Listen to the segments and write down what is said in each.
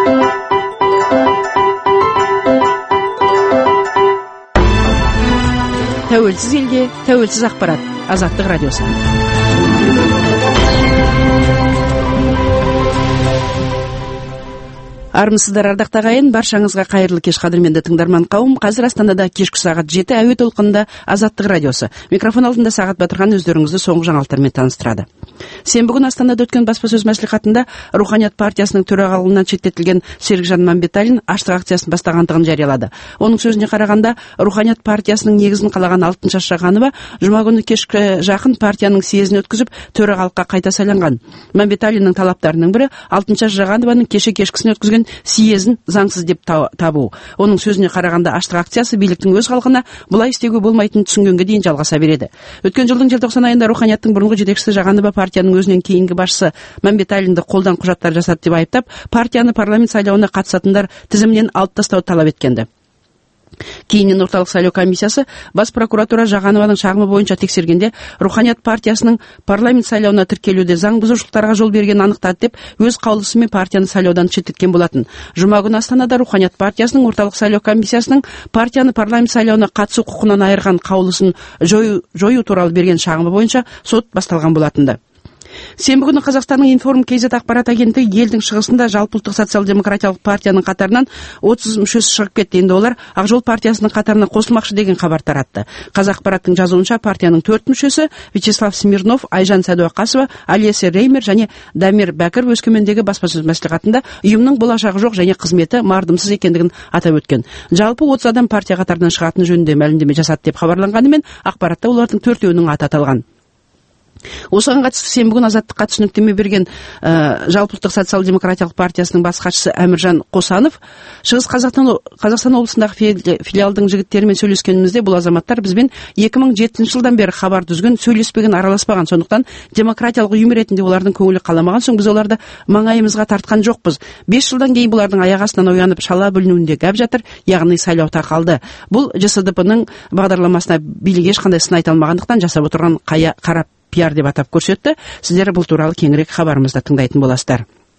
Тәуелсіз елге, тәуелсіз ақпарат. Азаттық радиосы. Армысыздар, ардақты ағайын, баршаңызға қайырлы кеш. Қадірменді тыңдарман қауым, қазір Астанада кешкі сағат 7 әуе толқынында Азаттық радиосы. Микрофон алдында Сағат Батырхан өздеріңізді соңғы жаңалықтармен таныстырады. Сенбі күні Астанада өткен баспасөз мәслихатында Руханият партиясының төрағалығынан шеттетілген Серікжан Мәмбеталин аштық акциясын бастағандығын жариялады. Оның сөзіне қарағанда, Руханият партиясының негізін қалаған Алтыншаш Жағанова жұма күні кешкі жақын партияның съезін өткізіп, төрағалыққа қайта сайланған. Мәмбеталиннің талаптарының бірі Алтыншаш Жағанованың кешкісін өткізген съезін заңсыз деп табу. Оның сөзіне қарағанда, аштық акциясы биліктің өз халқына бұлай істеуге болмайтынын түсінгенге дейін жалғаса береді. Өткен жылдың желтоқсан айында Руханияттың бұрынғы жетекшісі Жағанова партияның өзінен кейінгі басшысы Мәмбеталинді қолдан құжаттар жасады деп айыптап, партияны парламент сайлауына қатысатындар тізімінен алып тастауды талап еткенді. Кейіннен орталық сайлау комиссиясы бас прокуратура Жағанованың шағымы бойынша тексергенде, Руханият партиясының парламент сайлауына тіркелуде заң бұзушылықтарға жол бергенін анықтады деп, өз қаулысымен партияны сайлаудан шеттеткен болатын. Жұма күні Астанада Руханият партиясының орталық сайлау комиссиясының партияны парламент сайлауына қатысу құқығынан айырған қаулысын жою туралы берген шағымы бойынша сот басталған болатынды. Сенбі күні Қазақстанның Информ KZ ақпарат агенттігі елдің шығысында жалпыұлттық социал-демократиялық партияның қатарынан 30 мүшесі шығып кетті. Енді олар Ақжол партиясының қатарына қосылмақшы деген хабар таратты. Қазақпараттың жазуынша партияның 4 мүшесі Вячеслав Смирнов, Айжан Сәдуақасова, Алеся Реймер және Дамир Бәкір өскемендегі баспасөз мәслихатында ұйымның болашағы жоқ және қызметі мардымсыз екендігін атап өткен. Жалпы 30 адам партия қатарынан шығатыны жөнінде мәлімдеме жасады деп хабарланғанымен, ақпаратта олардың 4-інің аты аталған. Осыған қатысты сенбі күні Азаттыққа түсініктеме берген жалпыұлттық социал-демократиялық партиясының бас хатшысы Әміржан Қосанов, Шығыс Қазақстан облысындағы филиалдың жігіттерімен сөйлескенімізде, бұл азаматтар бізбен 2007 жылдан бері хабар дүзген, сөйлеспеген, араласпаған. Сондықтан демократиялық ұйым ретінде олардың көңілі қаламаған соң біз оларды маңайымызға тартқан жоқпыз. 5 жылдан кейін бұлардың аяқ астынан оянып шала бүлінуінде гәп жатыр, яғни сайлау тақалды. Бұл ЖСДП-ның бағдарламасына билік ешқандай сын айта алмағандықтан жасап отырған қарап пиар деп атап көрсетті. Сіздер бұл туралы кеңірек хабарымызда тыңдайтын боласыздар.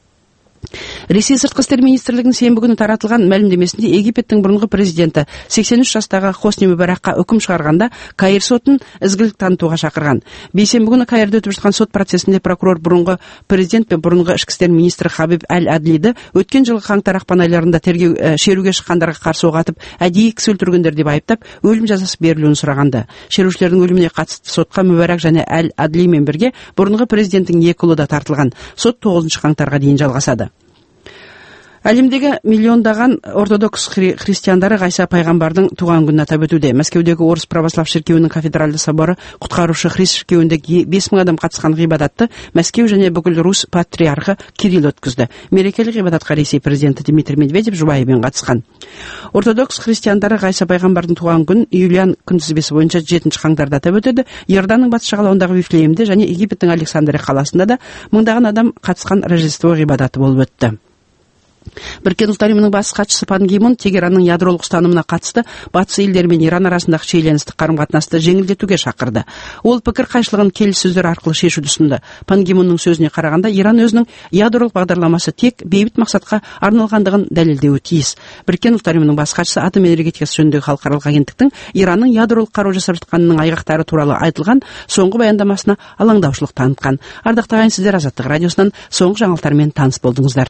Ресей сыртқы істер министрлігінің сенбі күні таратылған мәлімдемесінде Египеттің бұрынғы президенті 83 жастағы Хосни Мүбаракқа үкім шығарғанда Каир сотын ізгілік танытуға шақырған. Бейсенбі күні Каирде өтіп жатқан сот процесінде прокурор бұрынғы президент пен бұрынғы ішкі істер министрі Хабиб Әл-Адлиді өткен жылғы қаңтар-ақпан айларында шеруге шыққандарға қарсы оқ атып, әдейі кісі өлтіргендер деп айыптап, өлім жазасы берілуін сұрағанды. Шерушілердің өліміне қатысты сотқа Мүбарак және Әл-Адлимен бірге бұрынғы президенттің 2 ұлы да тартылған. Сот 9 қаңтарға дейін жалғасады. Әлемдегі миллиондаған ортодокс христиандары Ғайса пайғамбардың туған күнін атап өтуде. Мәскеудегі Орыс православ шіркеуінің кафедральды соборы құтқарушы христ шіркеуінде 5000 адам қатысқан ғибадатты Мәскеу және бүкіл Рус патриархы Кирилл өткізді. Мерекелік ғибадатқа Ресей президенті Дмитрий Медведев жұбайымен қатысқан. Ортодокс христиандары Ғайса пайғамбардың туған күнін Юлиан күнтізбесі бойынша 7 қаңтарда атап өтеді. Иорданның батыс жағалауындағы Вифлеемде және Египеттің Александрия қаласында да мыңдаған адам қатысқан Рождество ғибадаты болып өтті. Біріккен ұлттар ұйымының бас хатшысы Пан Ги Мун Тегеранның ядролық ұстанымына қатысты батыс елдері мен Иран арасындағы шиеленістік қарым-қатынасты жеңілдетуге шақырды. Ол пікір қайшылығын келіссөздер арқылы шешуді ұсынды. Пан Ги Мунның сөзіне қарағанда, Иран өзінің ядролық бағдарламасы тек бейбіт мақсатқа арналғандығын дәлелдеуі тиіс. Біріккен ұлттар ұйымының бас хатшысы атом энергетикасы жөніндегі халықаралық агенттіктің Иранның ядролық қару жасап жатқанының айғақтары туралы айтылған соңғы баяндамасына алаңдаушылық танытқан. Ардақты ағайын, сіздер Азаттық радиосынан соңғы жаңалықтармен таныс болдыңыздар.